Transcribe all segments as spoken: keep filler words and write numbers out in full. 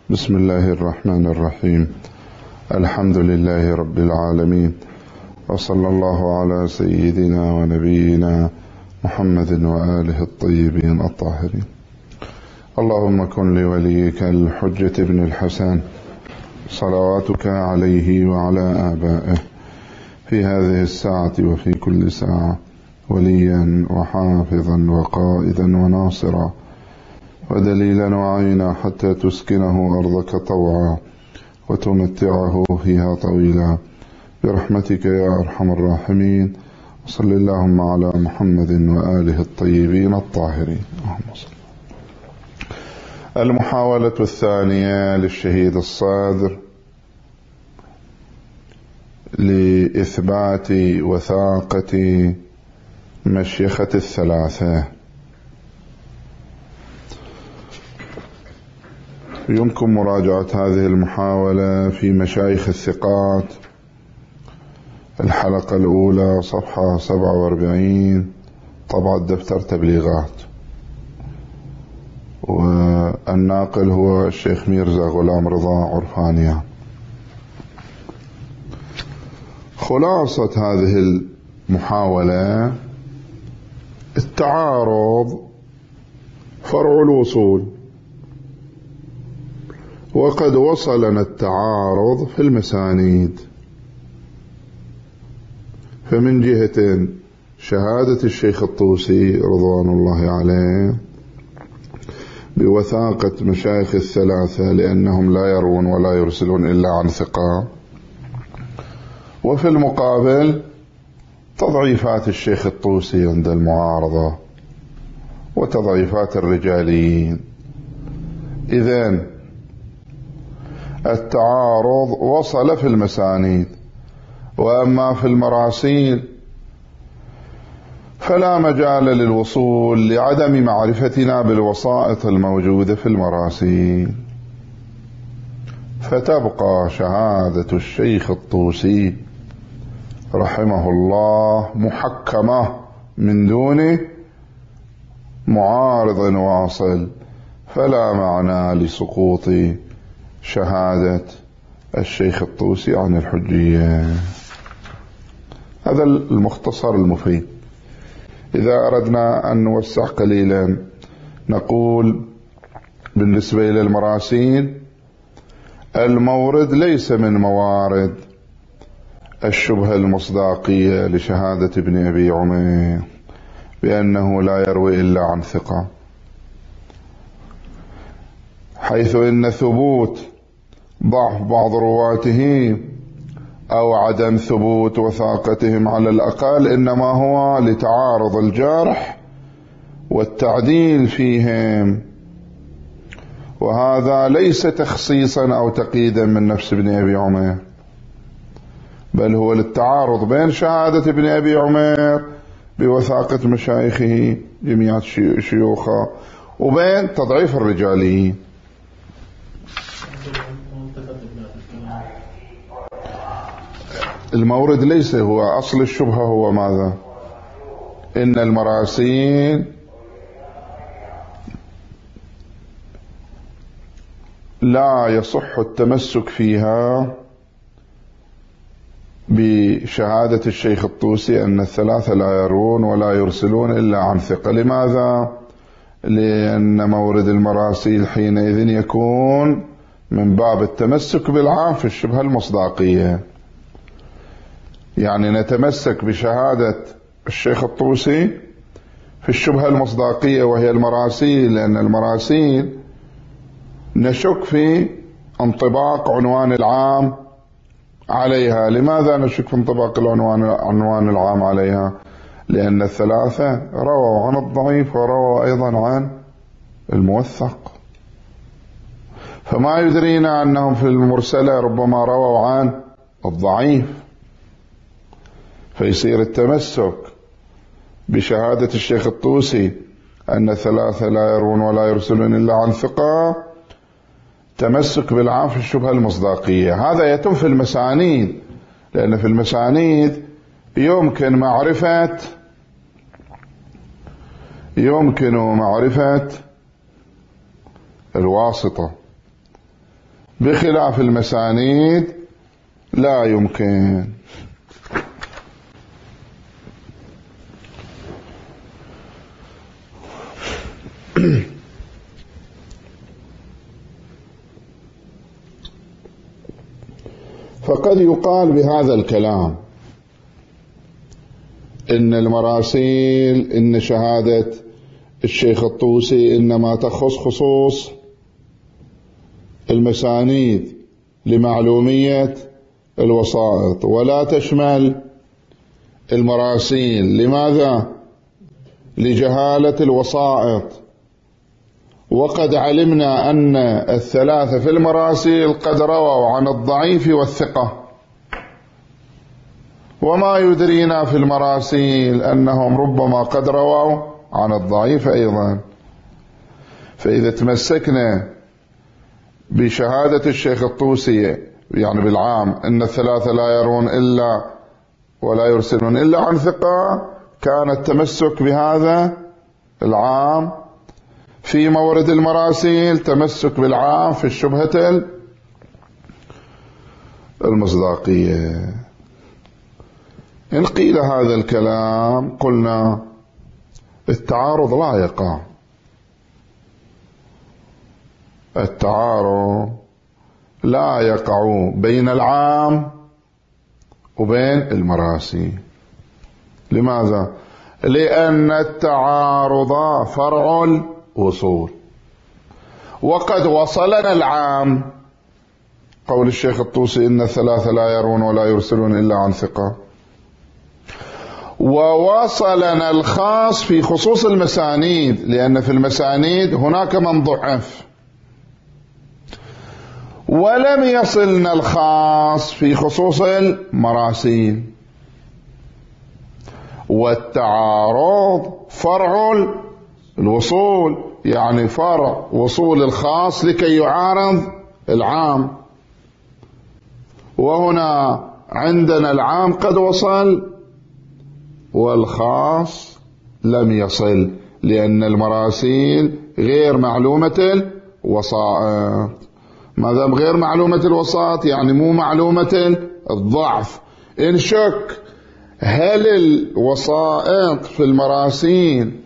بسم الله الرحمن الرحيم. الحمد لله رب العالمين، وصلى الله على سيدنا ونبينا محمد وآله الطيبين الطاهرين. اللهم كن لوليك الحجة بن الحسن صلواتك عليه وعلى آبائه في هذه الساعة وفي كل ساعة وليا وحافظا وقائدا وناصرا ودليلا وعينا حتى تسكنه أرضك طوعا وتمتعه فيها طويلا برحمتك يا أرحم الراحمين. وصل اللهم على محمد وآله الطيبين الطاهرين. اللهم صل. المحاولة الثانية للشهيد الصادر لإثبات وثاقة مشيخة الثلاثة. يمكن مراجعة هذه المحاولة في مشايخ الثقات، الحلقة الأولى صفحة سبعة وأربعين، طبعة دفتر تبليغات، والناقل هو الشيخ ميرزا غلام رضا عرفانيان. خلاصة هذه المحاولة: التعارض فرع الوصول، وقد وصلنا التعارض في المسانيد. فمن جهة شهادة الشيخ الطوسي رضوان الله عليه بوثاقة مشايخ الثلاثة لأنهم لا يروون ولا يرسلون إلا عن ثقة، وفي المقابل تضعيفات الشيخ الطوسي عند المعارضة وتضعيفات الرجاليين. إذن التعارض وصل في المسانيد، وأما في المراسيل فلا مجال للوصول لعدم معرفتنا بالوسائط الموجودة في المراسيل، فتبقى شهادة الشيخ الطوسي رحمه الله محكمة من دون معارض واصل، فلا معنى لسقوط شهادة الشيخ الطوسي عن الحجية. هذا المختصر المفيد. إذا أردنا أن نوسع قليلا نقول بالنسبة إلى المراسيل: المورد ليس من موارد الشبهة المصداقية لشهادة ابن أبي عمير بأنه لا يروي إلا عن ثقة، حيث إن ثبوت ضعف بعض رواته أو عدم ثبوت وثاقتهم على الأقل إنما هو لتعارض الجرح والتعديل فيهم، وهذا ليس تخصيصا أو تقييدا من نفس ابن أبي عمير، بل هو للتعارض بين شهادة ابن أبي عمير بوثاقة مشايخه جميع شيوخه وبين تضعيف الرجاليين. المورد ليس هو أصل الشبهة، هو ماذا؟ إن المراسيل لا يصح التمسك فيها بشهادة الشيخ الطوسي أن الثلاثة لا يرون ولا يرسلون إلا عن ثقة. لماذا؟ لأن مورد المراسيل حينئذ يكون من باب التمسك بالعام في الشبهة المصداقية، يعني نتمسك بشهادة الشيخ الطوسي في الشبهة المصداقية وهي المراسيل، لأن المراسيل نشك في انطباق عنوان العام عليها. لماذا نشك في انطباق العنوان عنوان العام عليها؟ لأن الثلاثة رووا عن الضعيف ورووا أيضا عن الموثق، فما يدرينا أنهم في المرسلة ربما رووا عن الضعيف، فيصير التمسك بشهادة الشيخ الطوسي أن الثلاثة لا يرون ولا يرسلون إلا عن ثقة تمسك بالعام في الشبهة المصداقية. هذا يتم في المسانيد، لأن في المسانيد يمكن معرفة يمكن معرفة الواسطة، بخلاف المسانيد لا يمكن. فقد يقال بهذا الكلام إن المراسيل، إن شهادة الشيخ الطوسي إنما تخص خصوص المسانيد لمعلومية الوسائط ولا تشمل المراسيل. لماذا؟ لجهالة الوسائط. وقد علمنا أن الثلاثة في المراسيل قد رووا عن الضعيف والثقة، وما يدرينا في المراسيل أنهم ربما قد رووا عن الضعيف أيضا. فإذا تمسكنا بشهادة الشيخ الطوسي يعني بالعام أن الثلاثة لا يرون إلا ولا يرسلون إلا عن ثقة، كان التمسك بهذا العام في مورد المراسيل تمسك بالعام في الشبهة المصداقية. إن قيل هذا الكلام قلنا التعارض لا يقع. التعارض لا يقع بين العام وبين المراسيل. لماذا؟ لأن التعارض فرع الوصول، وقد وصلنا العام قول الشيخ الطوسي إن الثلاثة لا يرون ولا يرسلون إلا عن ثقة، ووصلنا الخاص في خصوص المسانيد، لأن في المسانيد هناك من ضعف، ولم يصلنا الخاص في خصوص المراسيل. والتعارض فرع الوصول، يعني فرع وصول الخاص لكي يعارض العام. وهنا عندنا العام قد وصل والخاص لم يصل، لأن المراسيل غير معلومة الوسائط. ما دام غير معلومة الوسائط يعني مو معلومة الضعف. إن شك هل الوسائط في المراسيل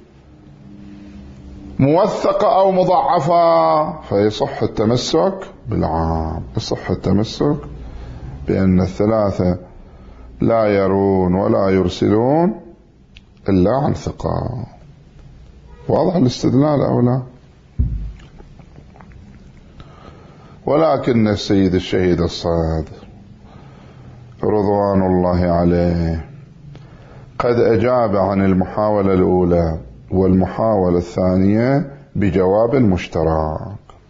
موثقة أو مضعفة، فيصح التمسك بالعام، يصح التمسك بأن الثلاثة لا يرون ولا يرسلون إلا عن ثقة. واضح الاستدلال أو لا؟ ولكن السيد الشهيد الصادق رضوان الله عليه قد أجاب عن المحاولة الأولى والمحاولة الثانية بجواب مشترك.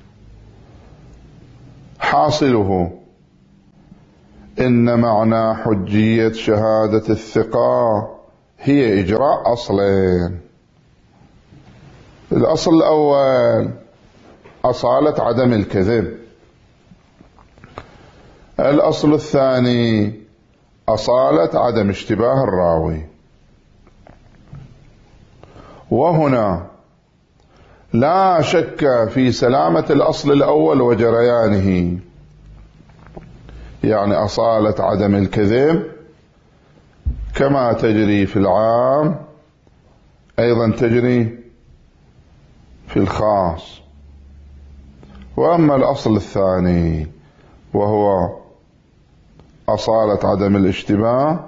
حاصله إن معنى حجية شهادة الثقة هي إجراء أصلين. الأصل الأول أصالة عدم الكذب، الأصل الثاني أصالة عدم اشتباه الراوي. وهنا لا شك في سلامة الأصل الأول وجريانه، يعني أصالة عدم الكذب كما تجري في العام أيضا تجري في الخاص. وأما الأصل الثاني وهو أصالة عدم الاشتباه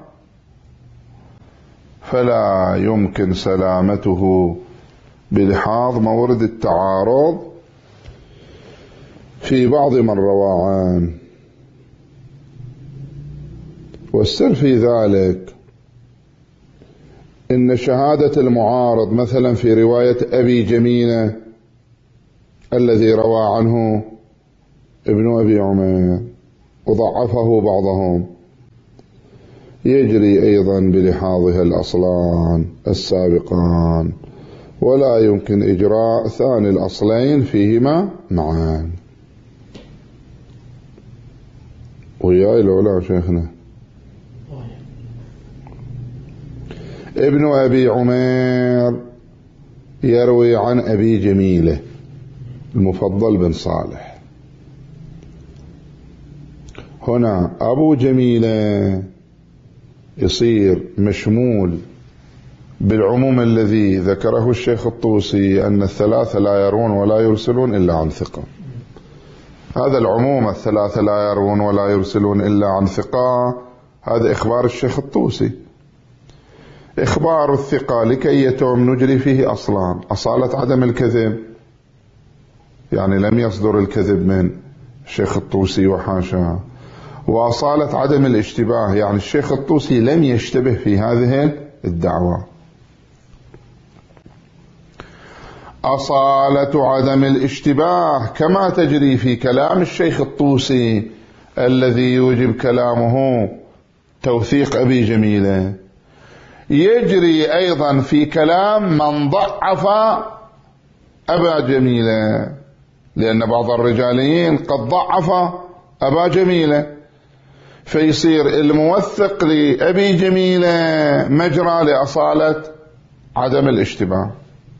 فلا يمكن سلامته بلحاظ مورد التعارض في بعض من روى عنه. والسر في ذلك إن شهادة المعارض مثلا في رواية أبي جميلة الذي روى عنه ابن أبي عمير وضعفه بعضهم يجري أيضا بلحاظها الأصلان السابقان، ولا يمكن إجراء ثاني الأصلين فيهما معا. وياي الأولى شيخنا ابن أبي عمير يروي عن أبي جميلة المفضل بن صالح، هنا أبو جميلة يصير مشمول بالعموم الذي ذكره الشيخ الطوسي أن الثلاثة لا يرون ولا يرسلون إلا عن ثقة. هذا العموم الثلاثة لا يرون ولا يرسلون إلا عن ثقة، هذا إخبار الشيخ الطوسي. إخبار الثقة لكي يتم نجري فيه أصلان: أصالة عدم الكذب، يعني لم يصدر الكذب من الشيخ الطوسي وحاشا، وأصالة عدم الاشتباه، يعني الشيخ الطوسي لم يشتبه في هذه الدعوة. أصالة عدم الاشتباه كما تجري في كلام الشيخ الطوسي الذي يوجب كلامه توثيق أبي جميلة، يجري أيضا في كلام من ضعف أبا جميلة، لأن بعض الرجاليين قد ضعف أبا جميلة، فيصير الموثق لأبي جميلة مجرى لأصالة عدم الاشتباه،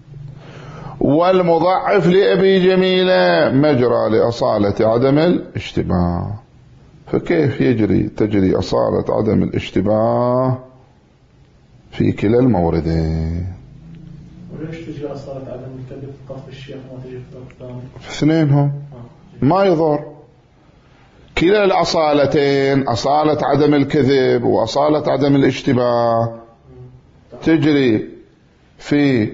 والمضعف لأبي جميلة مجرى لأصالة عدم الاشتباه. فكيف يجري تجري أصالة عدم الاشتباه في كلا الموردين؟ وليش تجري أصالة عدم الكذب في طرف الشيخ وما تجري في طرف الثاني؟ في اثنينهم ما يضر. كلا الأصالتين، أصالة عدم الكذب وأصالة عدم الاشتباه، تجري في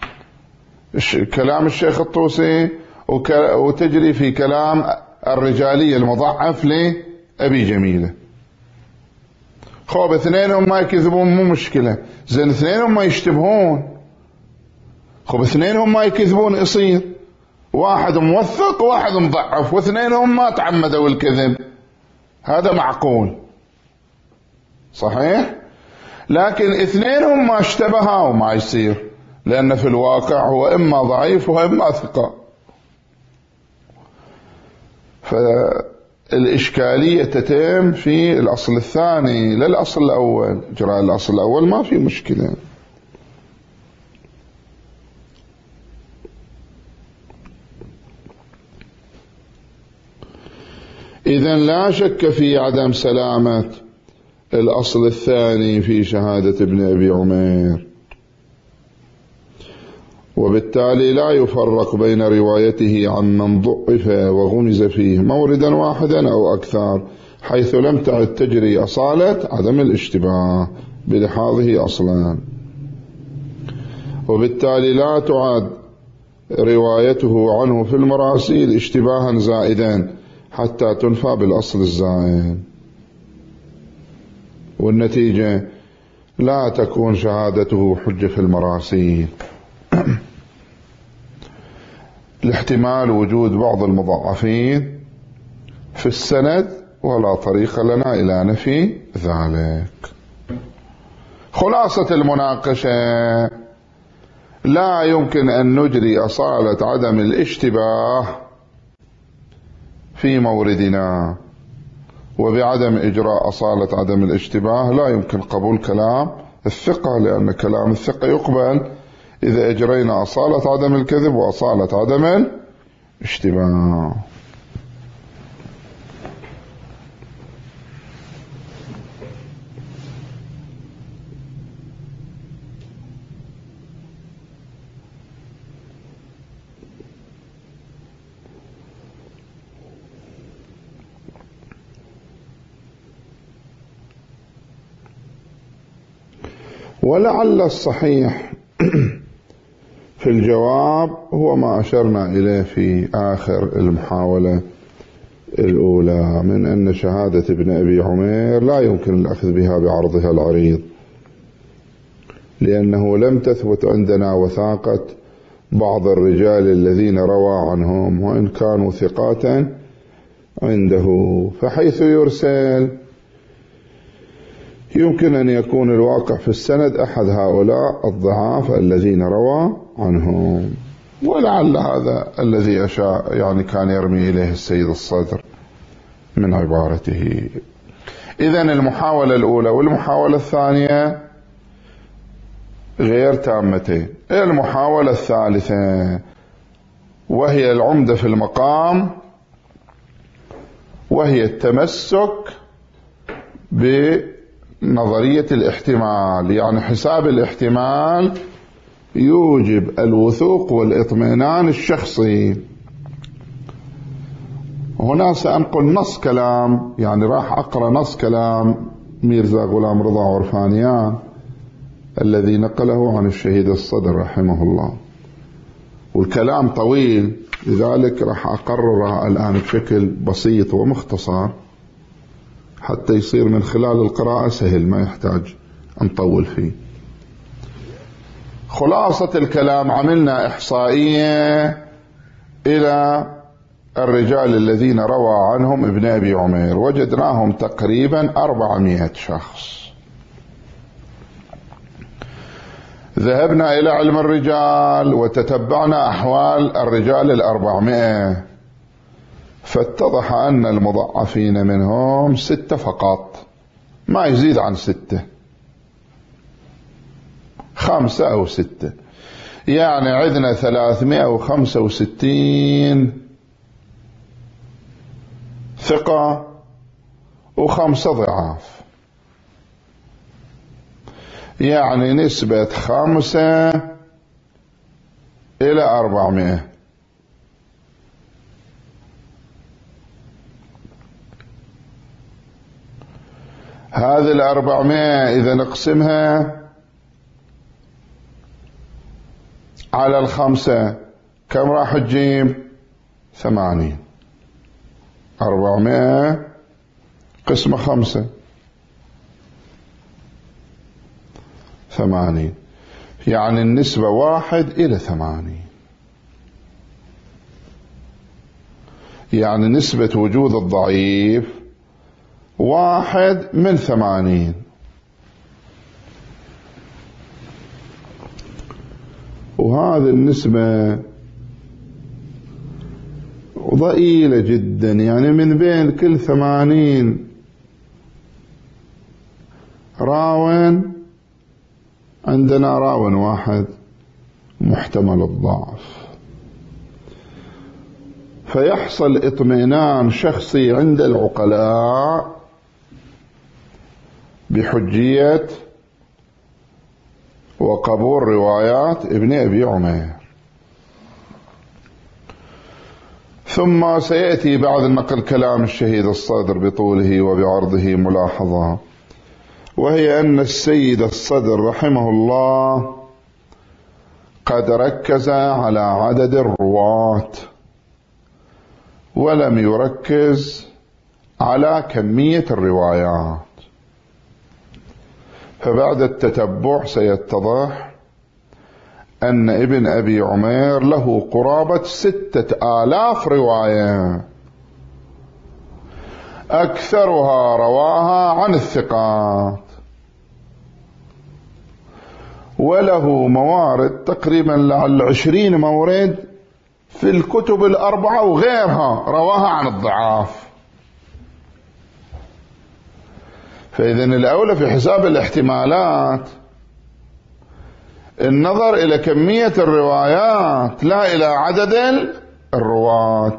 كلام الشيخ الطوسي وتجري في كلام الرجالي المضعف لأبي جميلة. خوب اثنينهم ما يكذبون مو مشكلة، زين اثنينهم ما يشتبهون، خوب اثنينهم ما يكذبون يصير واحد موثق وواحد مضعف، واثنينهم ما تعمدوا الكذب، هذا معقول صحيح. لكن اثنينهم ما اشتبها وما يصير، لأن في الواقع هو إما ضعيف وإما ثقة. فالإشكالية تتم في الأصل الثاني لا الأصل الأول. جراء الأصل الأول ما في مشكلة. إذن لا شك في عدم سلامة الأصل الثاني في شهادة ابن أبي عمير، وبالتالي لا يفرق بين روايته عن من ضعف وغمز فيه موردا واحدا أو أكثر، حيث لم تعد تجري أصالة عدم الاشتباه بلحاظه أصلا، وبالتالي لا تعد روايته عنه في المراسيل اشتباها زائدا حتى تنفى بالأصل الزائد، والنتيجة لا تكون شهادته حجة في المراسيل لاحتمال وجود بعض المضاعفين في السند، ولا طريق لنا إلى نفي ذلك. خلاصة المناقشة: لا يمكن أن نجري أصالة عدم الاشتباه في موردنا، وبعدم إجراء أصالة عدم الاشتباه لا يمكن قبول كلام الثقة، لأن كلام الثقة يقبل إذا أجرينا أصالة عدم الكذب وأصالة عدم الاشتباه. ولعل الصحيح في الجواب هو ما أشرنا إليه في آخر المحاولة الأولى، من أن شهادة ابن أبي عمير لا يمكن الأخذ بها بعرضها العريض، لأنه لم تثبت عندنا وثاقة بعض الرجال الذين روى عنهم وإن كانوا ثقات عنده، فحيث يرسل يمكن أن يكون الواقع في السند أحد هؤلاء الضعاف الذين روى عنهم. ولعل هذا الذي أشاء يعني كان يرمي إليه السيد الصدر من عبارته. إذن المحاولة الأولى والمحاولة الثانية غير تامتين. المحاولة الثالثة وهي العمدة في المقام، وهي التمسك بنظرية الاحتمال، يعني حساب الاحتمال يوجب الوثوق والاطمئنان الشخصي. هنا سأنقل نص كلام، يعني راح أقرأ نص كلام ميرزا غلام رضا عرفانيان الذي نقله عن الشهيد الصدر رحمه الله، والكلام طويل لذلك راح أقرره الآن بشكل بسيط ومختصر حتى يصير من خلال القراءة سهل، ما يحتاج أن نطول فيه. خلاصة الكلام، عملنا إحصائية إلى الرجال الذين روى عنهم ابن أبي عمير، وجدناهم تقريبا أربعمائة شخص. ذهبنا إلى علم الرجال وتتبعنا أحوال الرجال الأربعمائة، فاتضح أن المضعفين منهم ستة فقط، ما يزيد عن ستة، خمسة أو ستة، يعني عندنا ثلاثمائة وخمسة وستين ثقة وخمسة ضعاف، يعني نسبة خمسة إلى أربعمائة. هذه الأربعمائة إذا نقسمها على الخمسة كم راح تجيب؟ ثمانين. أربعمائة قسمة خمسة ثمانين، يعني النسبة واحد إلى ثمانين، يعني نسبة وجود الضعيف واحد من ثمانين. وهذه النسبة ضئيلة جدا، يعني من بين كل ثمانين راون عندنا راون واحد محتمل الضعف، فيحصل اطمئنان شخصي عند العقلاء بحجية وقبول روايات ابن أبي عمير. ثم سيأتي بعد نقل كلام الشهيد الصدر بطوله وبعرضه ملاحظة، وهي أن السيد الصدر رحمه الله قد ركز على عدد الرواة ولم يركز على كمية الروايات، فبعد التتبع سيتضح أن ابن أبي عمير له قرابة ستة آلاف رواية، أكثرها رواها عن الثقات، وله موارد تقريبا لعل عشرين مورد في الكتب الأربعة وغيرها رواها عن الضعاف. فإذن الأولى في حساب الاحتمالات النظر إلى كمية الروايات لا إلى عدد الرواة.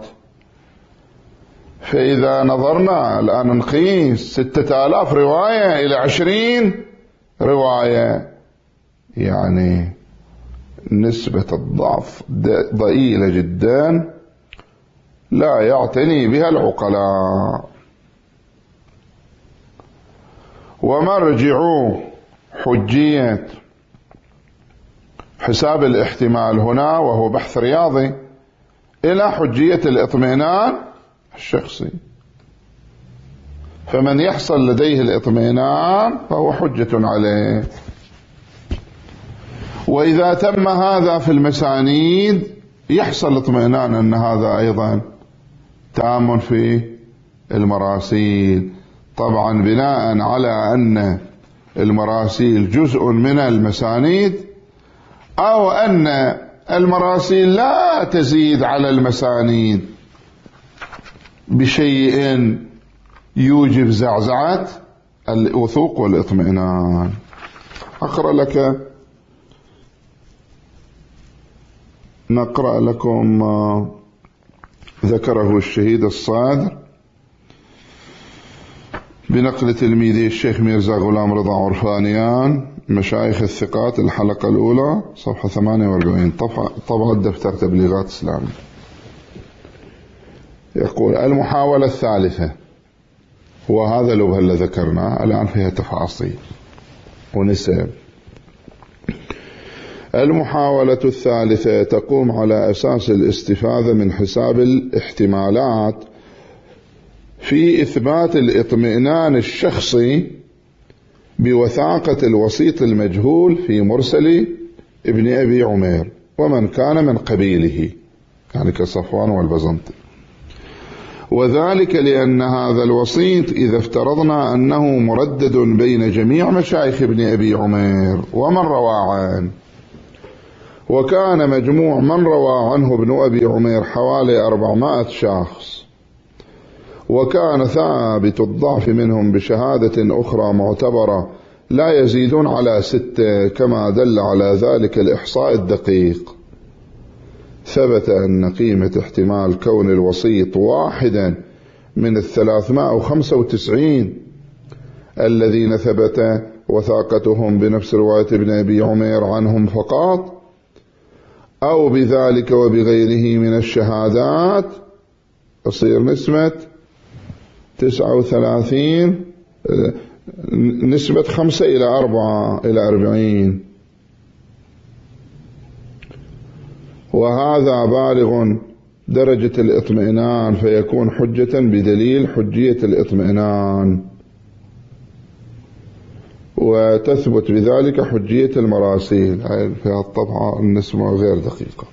فإذا نظرنا الآن نقيس ستة آلاف رواية إلى عشرين رواية، يعني نسبة الضعف ضئيلة جدا لا يعتني بها العقلاء. ومرجع حجية حساب الاحتمال هنا وهو بحث رياضي إلى حجية الاطمئنان الشخصي، فمن يحصل لديه الاطمئنان فهو حجة عليه. وإذا تم هذا في المسانيد يحصل اطمئنان أن هذا أيضا تام في المراسيل، طبعا بناء على أن المراسيل جزء من المسانيد، أو أن المراسيل لا تزيد على المسانيد بشيء يوجب زعزعة الوثوق والاطمئنان. أقرأ لك نقرأ لكم ذكره الشهيد الصادر بنقل تلميذي الشيخ ميرزا غلام رضا عرفانيان مشايخ الثقات الحلقة الأولى صفحة ثمانية وأربعين طبعة دفتر تبليغات إسلامي. يقول المحاولة الثالثة، وهذا الأبهى اللي ذكرناه الآن فيها تفاصيل ونسب. المحاولة الثالثة تقوم على أساس الاستفادة من حساب الاحتمالات في إثبات الاطمئنان الشخصي بوثاقة الوسيط المجهول في مرسل ابن أبي عمير ومن كان من قبيله، يعني كصفوان والبزنطي. وذلك لأن هذا الوسيط إذا افترضنا أنه مردد بين جميع مشايخ ابن أبي عمير ومن روى عنه، وكان مجموع من روى عنه ابن أبي عمير حوالي أربعمائة شخص، وكان ثابت الضعف منهم بشهادة أخرى معتبرة لا يزيدون على ستة كما دل على ذلك الإحصاء الدقيق، ثبت أن قيمة احتمال كون الوسيط واحدا من الثلاثمائة وخمسة وتسعين الذين ثبت وثاقتهم بنفس رواية ابن أبي عمير عنهم فقط أو بذلك وبغيره من الشهادات تصير نسبة تسعة وثلاثين، نسبة خمسة إلى أربعة إلى أربعين، وهذا بالغ درجة الاطمئنان فيكون حجة بدليل حجية الاطمئنان، وتثبت بذلك حجية المراسيل. في الطبعة النسبة غير دقيقة.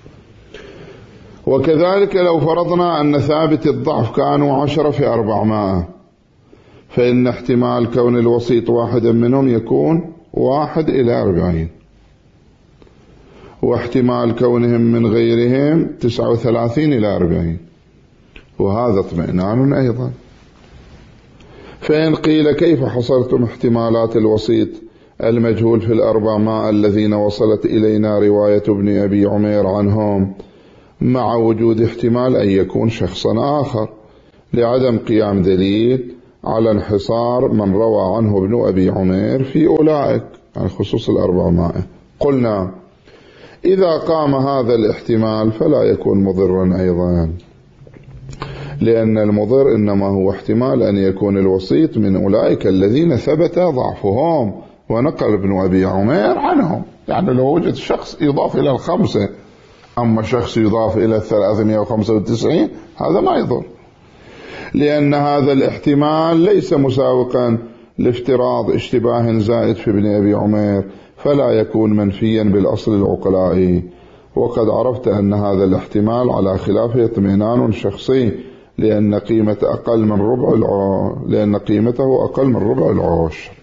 وكذلك لو فرضنا أن ثابت الضعف كانوا عشرة في أربعمائة، فإن احتمال كون الوسيط واحدا منهم يكون واحد إلى أربعين، واحتمال كونهم من غيرهم تسعة وثلاثين إلى أربعين، وهذا اطمئنان أيضا. فإن قيل كيف حصرتم احتمالات الوسيط المجهول في الأربعمائة الذين وصلت إلينا رواية ابن أبي عمير عنهم مع وجود احتمال أن يكون شخصا آخر لعدم قيام دليل على انحصار من روى عنه ابن أبي عمير في أولئك، عن خصوص الأربعمائة؟ قلنا إذا قام هذا الاحتمال فلا يكون مضرا أيضا، لأن المضر إنما هو احتمال أن يكون الوسيط من أولئك الذين ثبت ضعفهم ونقل ابن أبي عمير عنهم، يعني لو وجد شخص يضاف إلى الخمسة أما شخص يضاف إلى الثلاثمائة وخمسة وتسعين هذا ما يضر، لأن هذا الاحتمال ليس مساوقا لافتراض اشتباه زائد في ابن أبي عمير، فلا يكون منفيا بالأصل العقلائي. وقد عرفت أن هذا الاحتمال على خلافه اطمئنان شخصي، لأن قيمة أقل من ربع الع... لأن قيمته أقل من ربع العشر.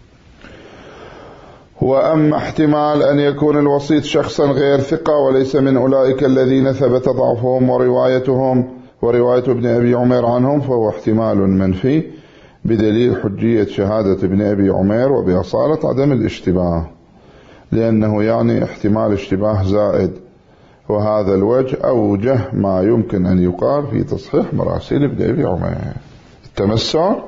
وأما احتمال أن يكون الوسيط شخصا غير ثقة وليس من أولئك الذين ثبت ضعفهم وروايتهم ورواية ابن أبي عمير عنهم، فهو احتمال منفي بدليل حجية شهادة ابن أبي عمير وبأصالة عدم الاشتباه، لأنه يعني احتمال اشتباه زائد، وهذا الوجه أوجه ما يمكن أن يقال في تصحيح مراسيل ابن أبي عمير. التمسك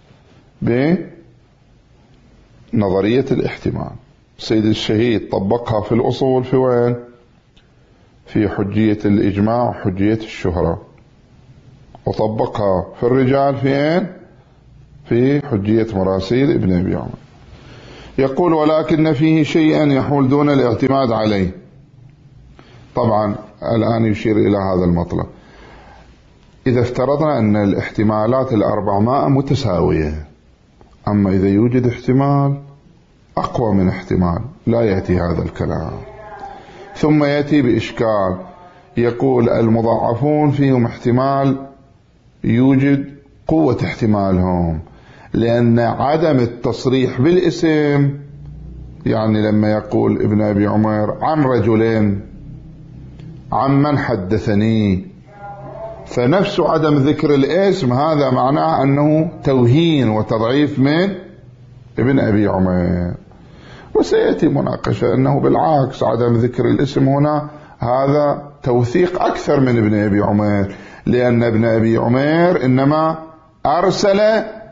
بنظرية الاحتمال سيد الشهيد طبقها في الأصول في وين؟ في حجية الإجماع وحجية الشهرة، وطبقها في الرجال فين؟ في حجية مراسيل ابن أبي عمير. يقول ولكن فيه شيئا يحول دون الاعتماد عليه. طبعا الآن يشير إلى هذا المطلب. إذا افترضنا أن الاحتمالات الأربعمائة متساوية، أما إذا يوجد احتمال أقوى من احتمال لا يأتي هذا الكلام. ثم يأتي بإشكال، يقول المضاعفون فيهم احتمال يوجد قوة احتمالهم، لأن عدم التصريح بالاسم، يعني لما يقول ابن أبي عمير عن رجلين عن من حدثني، فنفس عدم ذكر الاسم هذا معناه أنه توهين وتضعيف من ابن أبي عمير. وسيأتي مناقشة أنه بالعكس عدم ذكر الاسم هنا هذا توثيق أكثر من ابن أبي عمير، لأن ابن أبي عمير إنما أرسل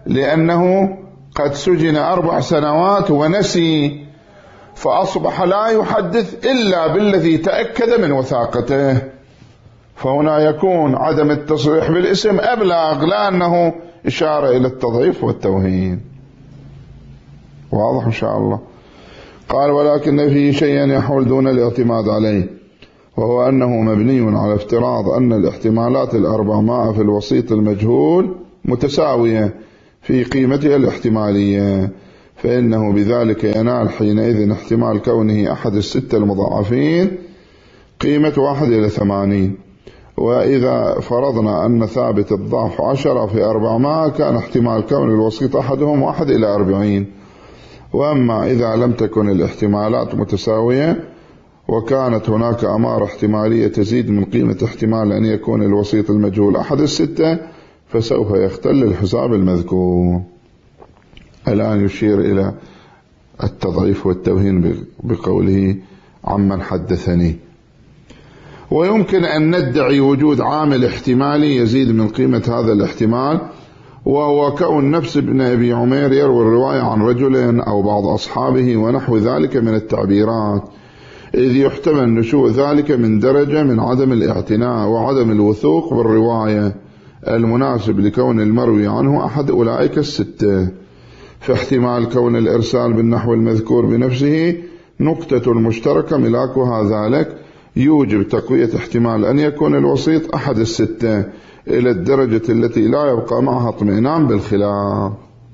لأنه قد سجن أربع سنوات ونسي، فأصبح لا يحدث إلا بالذي تأكد من وثاقته، فهنا يكون عدم التصريح بالاسم أبلغ، لأنه إشارة إلى التضعيف والتوهين. واضح إن شاء الله. قال ولكن فيه شيئا يحول دون الاعتماد عليه، وهو أنه مبني على افتراض أن الاحتمالات الأربع مع في الوسيط المجهول متساوية في قيمتها الاحتمالية، فإنه بذلك ينال حينئذ احتمال كونه أحد الستة المضاعفين قيمة واحد إلى ثمانين. وإذا فرضنا أن ثابت الضعف عشرة في أربعمائة كان احتمال كون الوسيط أحدهم واحد إلى أربعين. وأما إذا لم تكن الاحتمالات متساوية وكانت هناك أمارة احتمالية تزيد من قيمة احتمال أن يكون الوسيط المجهول أحد الستة فسوف يختل الحساب المذكور. الآن يشير إلى التضعيف والتوهين بقوله عمن حدثني. ويمكن أن ندعي وجود عامل احتمالي يزيد من قيمة هذا الاحتمال، وهو كون نفس ابن أبي عمير يروي الرواية عن رجل أو بعض أصحابه ونحو ذلك من التعبيرات، إذ يحتمل نشوء ذلك من درجة من عدم الاعتناء وعدم الوثوق بالرواية المناسب لكون المروي عنه أحد أولئك الستة، فاحتمال كون الإرسال بالنحو المذكور بنفسه نقطة مشتركة ملاكها ذلك يوجب تقوية احتمال أن يكون الوسيط أحد الستة إلى الدرجة التي لا يبقى معها اطمئنان بالخلاف.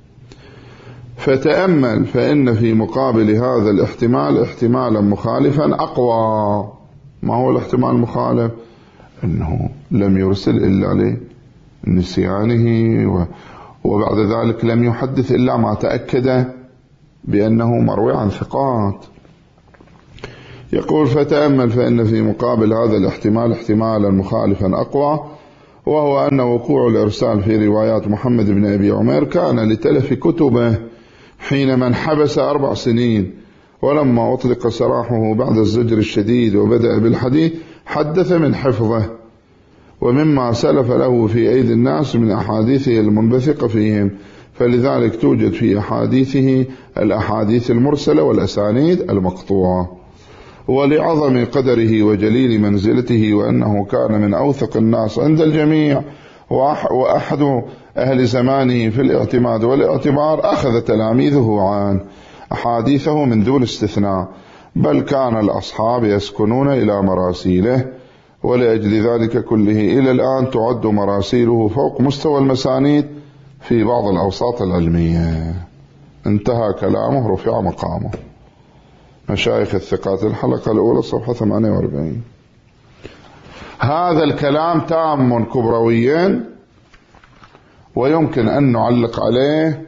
فتأمل فإن في مقابل هذا الاحتمال احتمالا مخالفا أقوى. ما هو الاحتمال المخالف؟ أنه لم يرسل إلا لنسيانه، وبعد ذلك لم يحدث إلا ما تأكد بأنه مروي عن ثقات. يقول فتأمل فإن في مقابل هذا الاحتمال احتمالا مخالفا أقوى، وهو أن وقوع الإرسال في روايات محمد بن أبي عمير كان لتلف كتبه حينما انحبس أربع سنين، ولما أطلق سراحه بعد الزجر الشديد وبدأ بالحديث حدث من حفظه ومما سلف له في أيدي الناس من أحاديثه المنبثقة فيهم، فلذلك توجد في أحاديثه الأحاديث المرسلة والأسانيد المقطوعة. ولعظم قدره وجليل منزلته وأنه كان من أوثق الناس عند الجميع وأحد أهل زمانه في الاعتماد والاعتبار، أخذ تلاميذه عن أحاديثه من دون استثناء، بل كان الأصحاب يسكنون إلى مراسيله، ولأجل ذلك كله إلى الآن تعد مراسيله فوق مستوى المسانيد في بعض الأوساط العلمية. انتهى كلامه، رفع مقامه. مشايخ الثقات الحلقة الأولى صفحة ثمانية وأربعين. هذا الكلام تام كبرويا، ويمكن أن نعلق عليه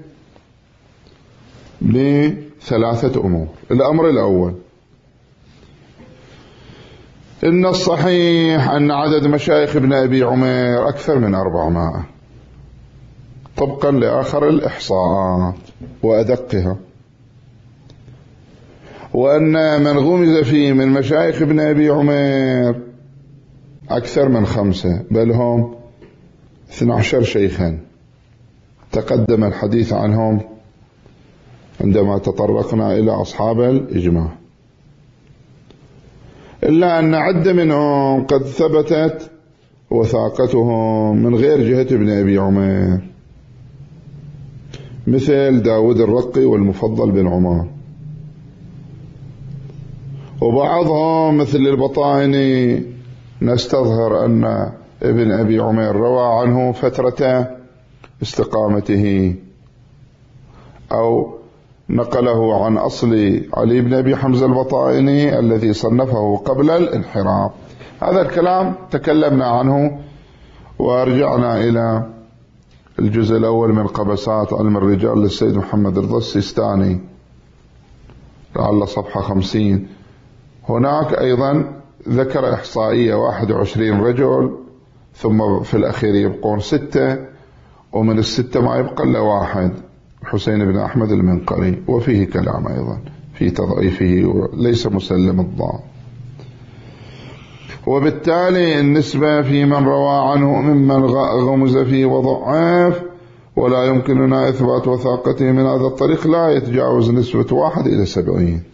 بثلاثة أمور. الأمر الأول، إن الصحيح أن عدد مشايخ ابن أبي عمير أكثر من أربعمائة طبقا لآخر الإحصاءات وأدقها، وأن من غمز فيه من مشايخ ابن أبي عمير أكثر من خمسة، بل هم اثنى عشر شيخا تقدم الحديث عنهم عندما تطرقنا إلى أصحاب الإجماع، إلا أن عدة منهم قد ثبتت وثاقتهم من غير جهة ابن أبي عمير، مثل داود الرقي والمفضل بن عمر، وبعضهم مثل البطائني نستظهر أن ابن أبي عمير روى عنه فترة استقامته، أو نقله عن أصل علي بن أبي حمزة البطائني الذي صنفه قبل الانحراف. هذا الكلام تكلمنا عنه ورجعنا إلى الجزء الأول من قبسات علم الرجال للسيد محمد رضا السيستاني لعل صفحة خمسين. هناك أيضا ذكر إحصائية واحد وعشرين رجل، ثم في الأخير يبقون ستة، ومن الستة ما يبقى إلا واحد، حسين بن أحمد المنقري، وفيه كلام أيضا في تضعيفه وليس مسلم الضعف. وبالتالي النسبة في من روى عنه ممن غمز فيه وضعف، ولا يمكننا إثبات وثاقته من هذا الطريق لا يتجاوز نسبة واحد إلى سبعين،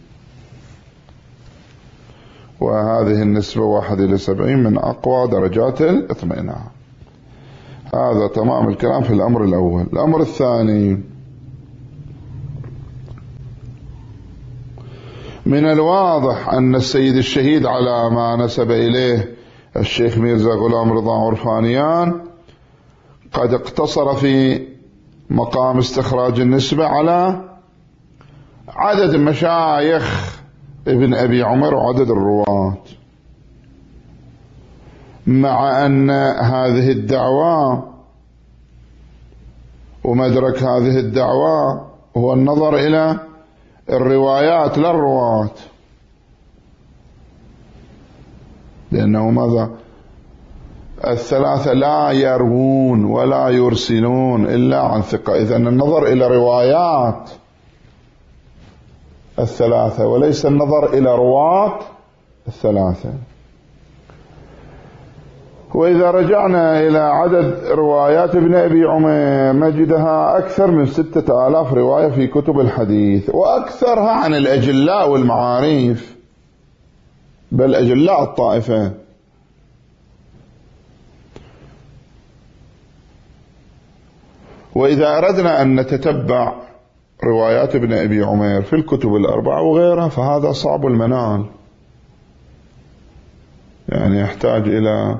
وهذه النسبة واحد إلى سبعين من أقوى درجات الاطمئنان. هذا تمام الكلام في الأمر الأول. الأمر الثاني، من الواضح أن السيد الشهيد على ما نسب إليه الشيخ ميرزا غلام رضا عرفانيان قد اقتصر في مقام استخراج النسبة على عدد مشايخ ابن أبي عمر وعدد الرواة، مع أن هذه الدعوة ومدرك هذه الدعوة هو النظر إلى الروايات لا الرواة، لأنه ماذا؟ الثلاثة لا يروون ولا يرسلون إلا عن ثقة، إذن النظر إلى روايات الثلاثة وليس النظر إلى رواة الثلاثة. وإذا رجعنا إلى عدد روايات ابن أبي عمر نجدها أكثر من ستة آلاف رواية في كتب الحديث، وأكثرها عن الأجلاء والمعاريف، بل أجلاء الطائفة. وإذا أردنا أن نتتبع روايات ابن أبي عمر في الكتب الأربعة وغيرها فهذا صعب المنال، يعني يحتاج إلى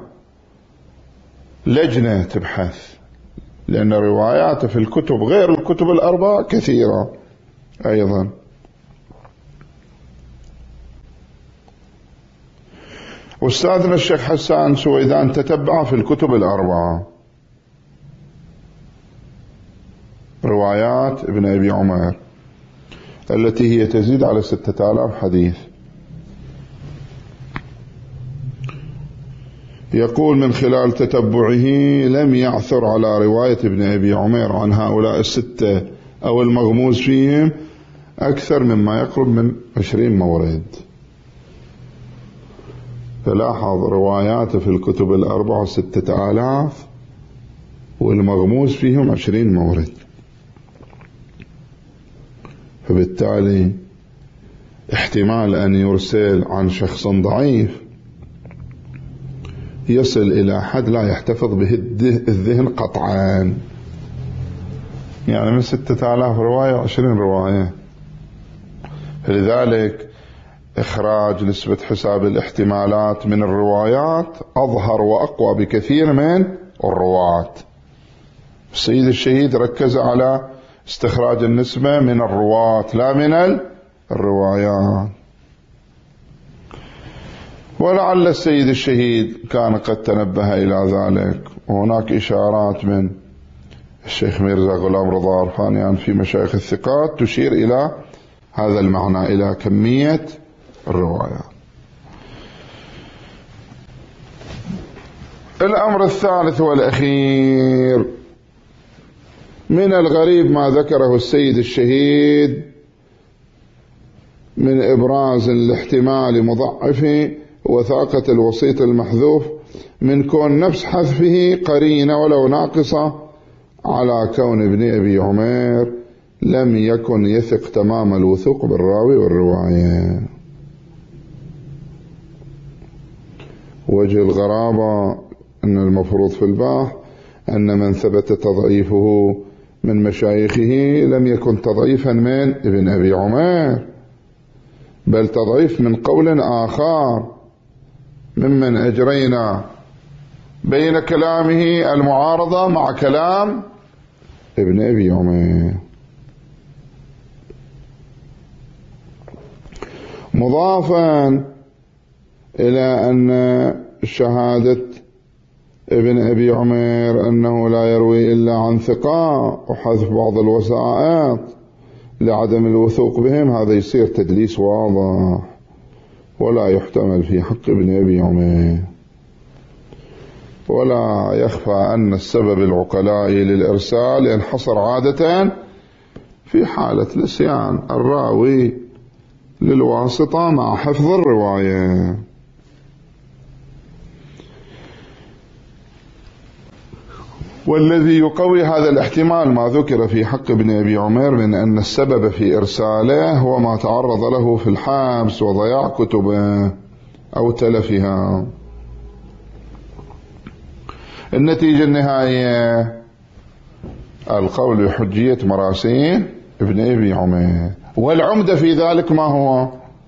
لجنة تبحث، لأن رواياته في الكتب غير الكتب الأربعة كثيرة أيضا. أستاذنا الشيخ حسان سويدان تتبع في الكتب الأربعة روايات ابن أبي عمر التي هي تزيد على ستة آلاف حديث. يقول من خلال تتبعه لم يعثر على رواية ابن أبي عمر عن هؤلاء الستة أو المغموز فيهم أكثر مما يقرب من عشرين مورد. فلاحظ رواياته في الكتب الأربعة ستة آلاف والمغموز فيهم عشرين مورد، فبالتالي احتمال أن يرسل عن شخص ضعيف يصل إلى حد لا يحتفظ به الذهن قطعا، يعني من ستة آلاف رواية وعشرين رواية. فلذلك إخراج نسبة حساب الاحتمالات من الروايات أظهر وأقوى بكثير من الرواة. السيد الشهيد ركز على استخراج النسبة من الرواة لا من الروايات. ولعل السيد الشهيد كان قد تنبه إلى ذلك، وهناك إشارات من الشيخ ميرزا غلام رضا عرفانيان في مشايخ الثقات تشير إلى هذا المعنى، إلى كمية الروايات. الأمر الثالث والأخير، من الغريب ما ذكره السيد الشهيد من إبراز الاحتمال مضاعف وثاقة الوسيط المحذوف من كون نفس حذفه قرينة ولو ناقصة على كون ابن أبي عمر لم يكن يثق تمام الوثوق بالراوي والرواية. وجه الغرابة أن المفروض في البحث أن من ثبت تضعيفه من مشايخه لم يكن تضعيفا من ابن أبي عمر، بل تضعيف من قول آخر ممن أجرينا بين كلامه المعارضة مع كلام ابن أبي عمر. مضافا إلى أن شهادة ابن أبي عمر أنه لا يروي إلا عن ثقة وحذف بعض الوسائط لعدم الوثوق بهم، هذا يصير تدليس واضح ولا يحتمل في حق ابن أبي عمر. ولا يخفى أن السبب العقلائي للإرسال ينحصر عادة في حالة نسيان الراوي للواسطة مع حفظ الرواية. والذي يقوي هذا الاحتمال ما ذكر في حق ابن أبي عمير من أن السبب في إرساله هو ما تعرض له في الحبس وضياع كتبه أو تلفها. النتيجة النهائية القول بحجية مراسيل ابن أبي عمير. والعمدة في ذلك ما هو؟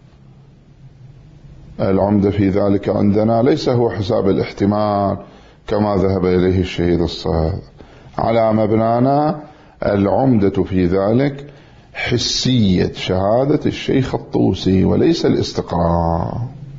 العمدة في ذلك عندنا ليس هو حساب الاحتمال كما ذهب إليه الشهيد الصادق، على مبنانا العمدة في ذلك حسية شهادة الشيخ الطوسي وليس الاستقراء.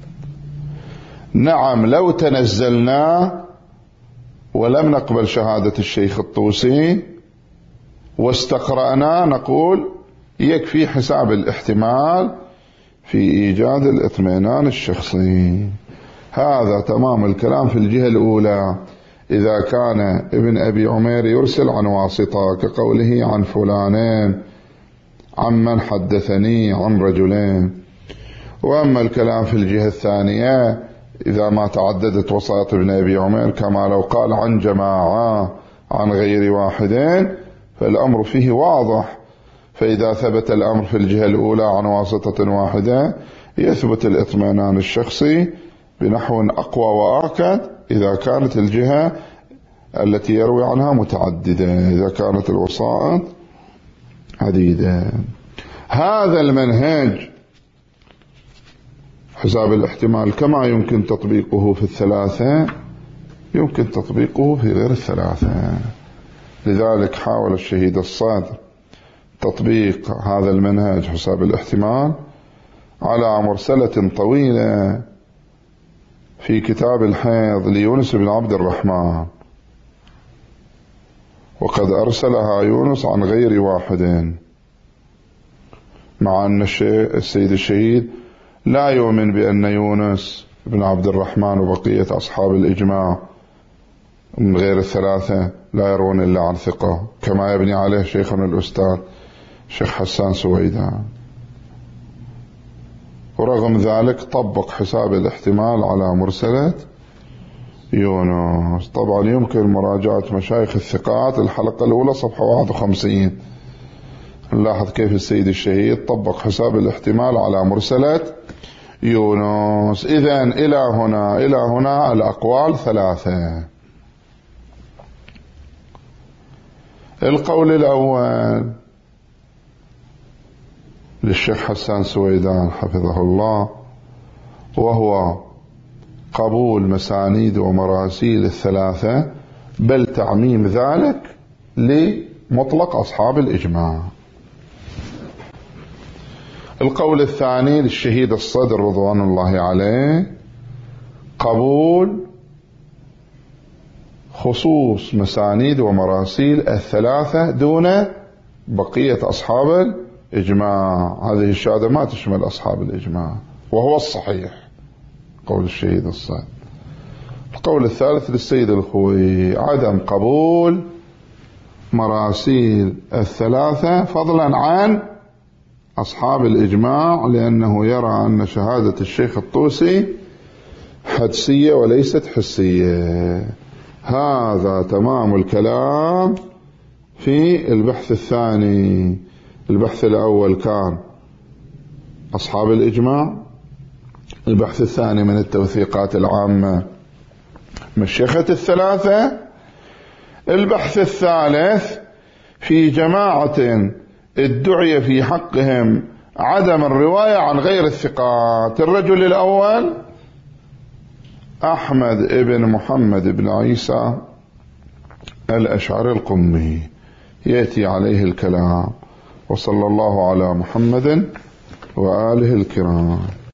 نعم لو تنزلنا ولم نقبل شهادة الشيخ الطوسي واستقرأنا نقول يكفي حساب الاحتمال في إيجاد الاطمئنان الشخصي. هذا تمام الكلام في الجهة الأولى. إذا كان ابن أبي عمير يرسل عن واسطة كقوله عن فلانين عن من حدثني عن رجلين. وأما الكلام في الجهة الثانية إذا ما تعددت وسائط ابن أبي عمير كما لو قال عن جماعة عن غير واحدين فالأمر فيه واضح. فإذا ثبت الأمر في الجهة الأولى عن واسطة واحدة يثبت الاطمئنان الشخصي بنحو أقوى وآكد إذا كانت الجهة التي يروي عنها متعددة، إذا كانت الوسائط عديدة. هذا المنهج حساب الاحتمال كما يمكن تطبيقه في الثلاثة يمكن تطبيقه في غير الثلاثة. لذلك حاول الشهيد الصادق تطبيق هذا المنهج حساب الاحتمال على مرسلة طويلة في كتاب الحيض ليونس بن عبد الرحمن، وقد أرسلها يونس عن غير واحد، مع أن السيد الشهيد لا يؤمن بأن يونس بن عبد الرحمن وبقية أصحاب الإجماع من غير الثلاثة لا يرون إلا عن ثقة كما يبني عليه شيخنا الأستاذ شيخ حسان سويدان. ورغم ذلك طبق حساب الاحتمال على مرسلة يونس. طبعا يمكن مراجعة مشايخ الثقات الحلقة الأولى صفحة واحد وخمسين، نلاحظ كيف السيد الشهيد طبق حساب الاحتمال على مرسلة يونس. إذن إلى هنا إلى هنا الأقوال ثلاثة. القول الأول للشيخ حسان سويدان حفظه الله، وهو قبول مسانيد ومراسيل الثلاثة بل تعميم ذلك لمطلق أصحاب الإجماع. القول الثاني للشهيد الصدر رضوان الله عليه قبول خصوص مسانيد ومراسيل الثلاثة دون بقية أصحاب الإجماع. هذه الشهادة ما تشمل أصحاب الإجماع وهو الصحيح قول الشهيد الصدر. القول الثالث للسيد الخوي عدم قبول مراسيل الثلاثة فضلا عن أصحاب الإجماع، لأنه يرى أن شهادة الشيخ الطوسي حدسية وليست حسية. هذا تمام الكلام في البحث الثاني. البحث الأول كان أصحاب الإجماع، البحث الثاني من التوثيقات العامة مشيخة الثلاثة، البحث الثالث في جماعة ادعي في حقهم عدم الرواية عن غير الثقات. الرجل الأول أحمد ابن محمد بن عيسى الأشعري القمي، يأتي عليه الكلام. وصلى الله على محمد وآله الكرام.